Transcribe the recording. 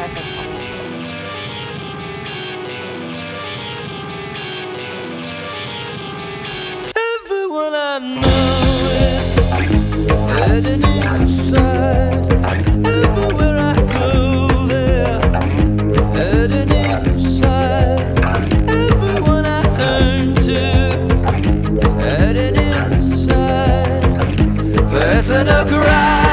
Everyone I know is heading inside. Everywhere I go, they're heading inside. Everyone I turn to is heading inside. There's a cry.